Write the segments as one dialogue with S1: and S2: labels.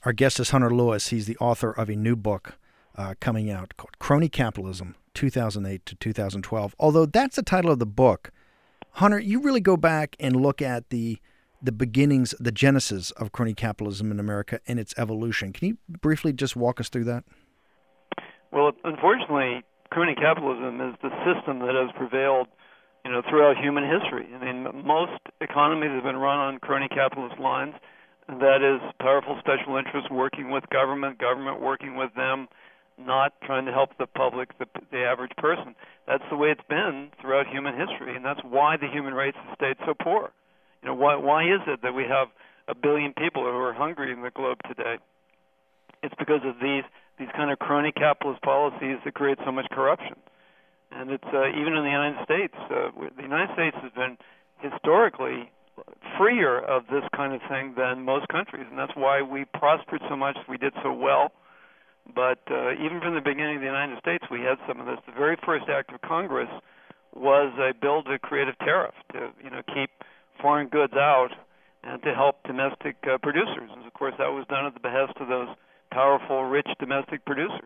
S1: Our guest is Hunter Lewis. He's the author of a new book coming out called Crony Capitalism, 2008 to 2012. Although that's the title of the book, Hunter, you really go back and look at the beginnings, the genesis of crony capitalism in America and its evolution. Can you briefly just walk us through that?
S2: Well, unfortunately, crony capitalism is the system that has prevailed, throughout human history. I mean, most economies have been run on crony capitalist lines, and that is powerful special interests working with government working with them, not trying to help the public, the average person. That's the way it's been throughout human history, and that's why the human race has stayed so poor. Why is it that we have 1 billion people who are hungry in the globe today? It's because of these kind of crony capitalist policies that create so much corruption. And it's even in the United States. The United States has been historically freer of this kind of thing than most countries, and that's why we prospered so much, we did so well. But even from the beginning of the United States, we had some of this. The very first act of Congress was a bill to create a tariff to, keep foreign goods out and to help domestic producers. And of course, that was done at the behest of those powerful, rich domestic producers.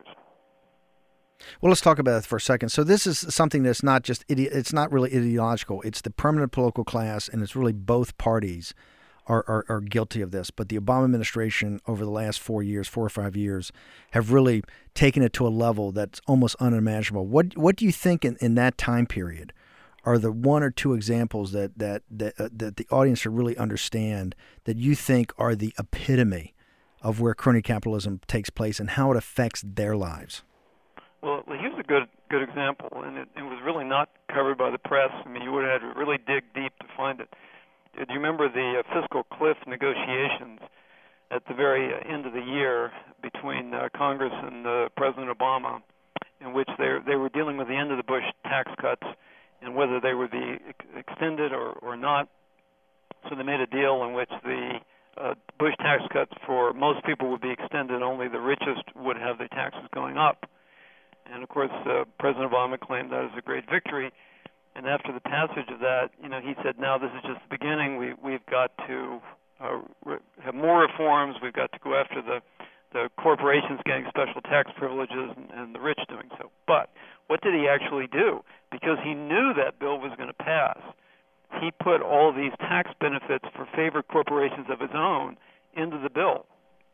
S1: Well, let's talk about that for a second. So this is something that's not just it's not really ideological. It's the permanent political class, and it's really both parties are guilty of this. But the Obama administration over the last 4 or 5 years, have really taken it to a level that's almost unimaginable. What do you think in that time period are the one or two examples that the audience should really understand that you think are the epitome of where crony capitalism takes place and how it affects their lives?
S2: Well, here's a good example, and it was really not covered by the press. I mean, you would have had to really dig deep to find it. Do you remember the fiscal cliff negotiations at the very end of the year between Congress and President Obama, in which they were dealing with the end of the Bush tax cuts and whether they would be extended or not? So they made a deal in which the Bush tax cuts for most people would be extended, only the richest would have their taxes going up. And, of course, President Obama claimed that as a great victory. And after the passage of that, he said, now this is just the beginning. We've got to have more reforms. We've got to go after the corporations getting special tax privileges and the rich doing so. But what did he actually do? Because he knew that bill was going to pass, he put all these tax benefits for favored corporations of his own into the bill.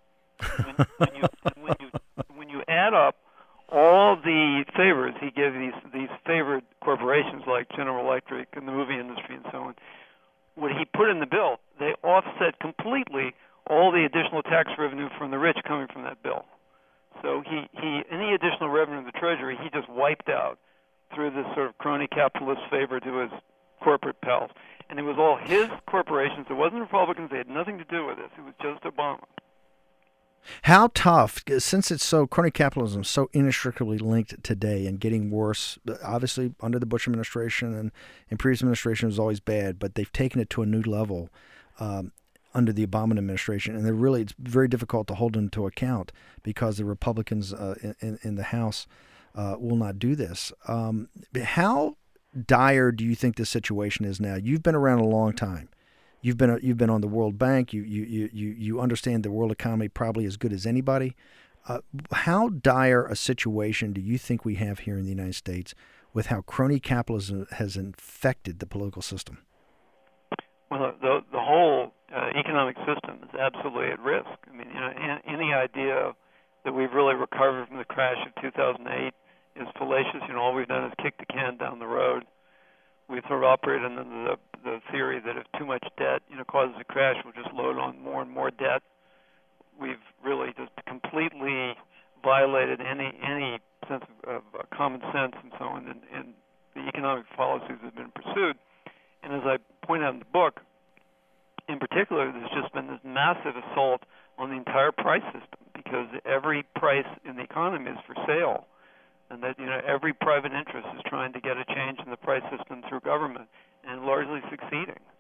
S2: When you add up all the favors he gave these favored corporations like General Electric and the movie industry and so on, what he put in the bill, they offset completely all the additional tax revenue from the rich coming from that bill. So any additional revenue in the Treasury, he just wiped out through this sort of crony capitalist favor to his corporate pals. And it was all his corporations. It wasn't Republicans. They had nothing to do with this. It was just Obama.
S1: How tough, since it's crony capitalism is so inextricably linked today and getting worse, obviously under the Bush administration and previous administration was always bad, but they've taken it to a new level under the Obama administration, and it's very difficult to hold them to account because the Republicans in the House will not do this. How dire do you think this situation is now? You've been around a long time. You've been on the World Bank. You understand the world economy probably as good as anybody. How dire a situation do you think we have here in the United States with how crony capitalism has infected the political system?
S2: Well, the whole economic system is absolutely at risk. I mean, any idea that we've really recovered from the crash of 2008 is fallacious. All we've done is kick the can down the road. We've sort of operated under the theory that if too much debt, causes a crash, we'll just load on more and more debt. We've really just completely violated any sense of common sense and so on in the economic policies that have been pursued. And as I point out in the book, in particular, there's just been this massive assault on the entire price system because every price in the economy is for sale. And that every private interest is trying to get a change in the price system through government, and largely succeeding.